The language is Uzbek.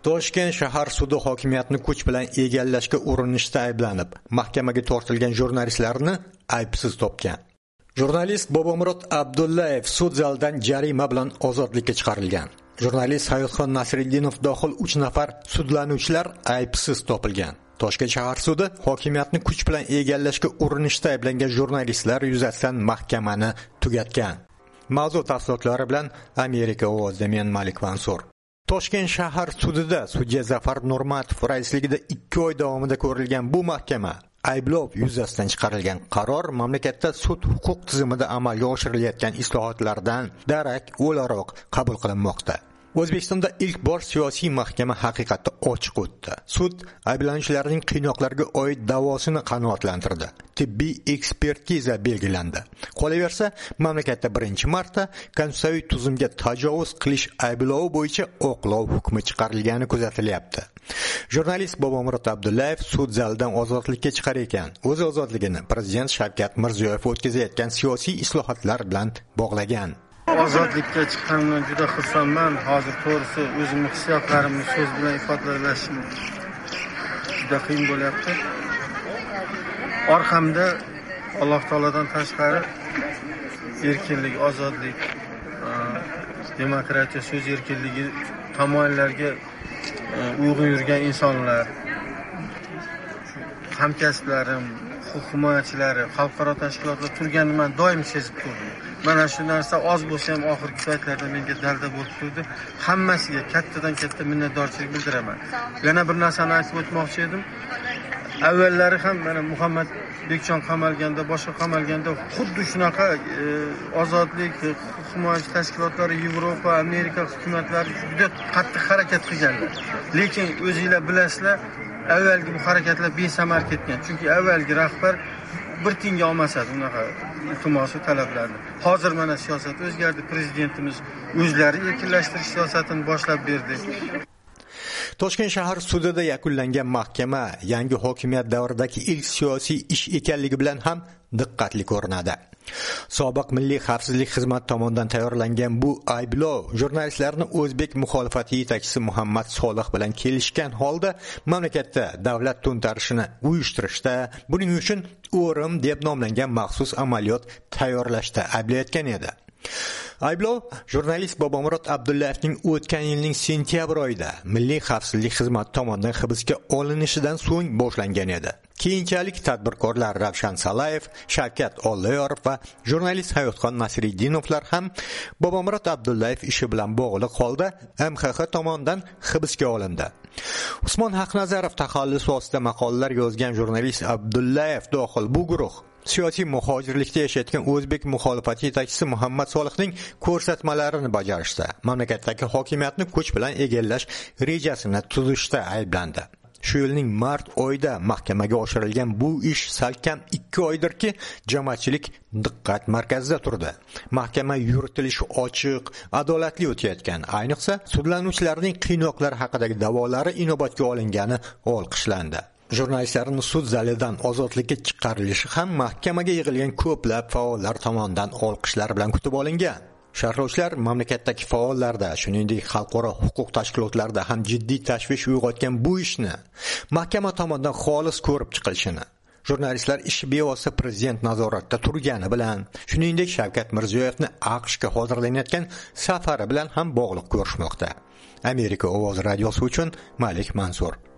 Toshkent shahar sudi hokimiyatni kuch bilan egallashga urinishda ayblanib, mahkamaga tortilgan jurnalistlarni aybsiz topgan. Jurnalist Bobomurod Abdullayev sud zalidan jarima bilan ozodlikka chiqarilgan. Jurnalist Hayotxon Nasriddinov dohil 3 nafar sudlanuvchilar aybsiz topilgan. Toshkent shahar sudi hokimiyatni kuch bilan egallashga urinishda ayblangan jurnalistlar yuzasidan mahkamani tugatgan. Mavzu tafsilotlari bilan Amerika ovozida men Malik Mansur. Toshkent shahar sudida sudya Zafar Nurmatov raisligida 2 oy davomida ko'rilgan bu mahkama ayblov yuzasidan chiqarilgan qaror mamlakatda sud huquq tizimida amalga oshirilayotgan islohotlardan darak o'laroq qabul qilinmoqda. O'zbekistonda ilk bor siyosiy mahkama haqiqatda ochiq o'tdi. Sud ayblanuvchilarning qiynoqlarga oid da'vosini qanoatlantirdi. Tibbiy ekspertiza belgilandi. Qolaversa, mamlakatda birinchi marta konstitutsiyaviy tuzumga tajovuz qilish ayblovi bo'yicha oqlov hukmi chiqarilgani kuzatilyapti. Jurnalist Bobomurod Abdullayev sud zalidan ozodlikka chiqar ekan. O'z ozodligini prezident Shavkat Mirziyoyev o'tkazayotgan siyosiy islohotlar bilan bog'lagan. Ozodlikka chiqqanimdan juda xursandman. Hozir to'g'risi o'zimning hissiyotlarimni so'z bilan ifodalashim juda qiyin bo'lyapti. Orqamda Alloh taolodan tashqari erkinlik, ozodlik, demokratiya, so'z erkinligi tamoyillariga uyg'un yurgan insonlar, hamkasblarim, huquq himoyachilari, xalqaro tashkilotlar turganini men doim sezib turdim. Mana shu narsa oz bo'lsa ham oxirgi paytlarda menga dalda bo'lib turdi. Hammasiga kattadan katta minnatdorchilik bildiraman. Yana bir narsani aytib o'tmoqchi edim. Avvallari ham mana Muhammad Bekjon qamalganda, boshqa qamalganda xuddi shunaqa ozodlik, huquq himoyachi tashkilotlari, Yevropa, Amerika hukumatlari juda qattiq harakat qilganlar. Lekin o'zingizlar bilasizlar, avvalgi bu harakatlar besamar ketgan. Chunki avvalgi rahbar bir tiyinga olmasadi unaqa iltimosi talablarni. Hozir mana siyosat o'zgardi, prezidentimiz o'zlari erkinlashtirish siyosatini boshlab berdi. Toshkent shahar sudida yakunlangan mahkama yangi hokimiyat davridagi ilk siyosiy ish ekanligi bilan ham diqqatli ko'rinadi. Sobiq Milliy xavfsizlik xizmati tomonidan tayyorlangan bu ayblov jurnalistlarni o'zbek muxolifati yetakchisi Muhammad Solih bilan kelishgan holda mamlakatda davlat to'ntarishini uyushtirishda, buning uchun o'rim deb nomlangan maxsus amaliyot tayyorlashda ayblayotgan edi. Ayblov jurnalist Bobomurod Abdullayevning o'tgan yilning sentyabr oyida Milliy xavfsizlik xizmati tomonidan hibsga olinishidan so'ng boshlangan edi. Keyinchalik tadbirkorlar Ravshan Salayev, Shavkat Olloyorov va jurnalist Hayotxon Nasriddinovlar ham Bobomurod Abdullayev ishi bilan bog'liq holda MXX tomonidan hibsga olindi. Usmon Haqnazarov taxallusi ostida maqolalar yozgan jurnalist Abdullayev dohil bu guruh siyosiy muhojirlikda yashayotgan o'zbek muxolifati yetakchisi Muhammad Solihning ko'rsatmalarini bajarishda, mamlakatdagi hokimiyatni kuch bilan egallash rejasini tuzishda ayblandi. Shu yilning mart oyida mahkamaga oshirilgan bu ish salkam 2 oydirki, jamoatchilik diqqat markazida turdi. Mahkama yuritilishi ochiq, adolatli o'tayotgan, ayniqsa sudlanuvchilarning qiynoqlari haqidagi da'volari inobatga olingani olqishlandi. Jurnalistlarning sud zalidan ozodlikka chiqarilishi ham mahkamaga yig'ilgan ko'plab faollar tomonidan olqishlar bilan kutib olingan. Sharhlovchilar mamlakatdagi faollarda, shuningdek xalqaro huquq tashkilotlarida ham jiddiy tashvish uyg'otgan bu ishni mahkama tomonidan xolis ko'rib chiqilishini, jurnalistlar ishi bevosita prezident nazoratida turgani bilan, shuningdek Shavkat Mirziyoyevni AQShga hozirlanayotgan safari bilan ham bog'liq ko'rishmoqda. Amerika ovozi radiosi uchun Malik Mansur.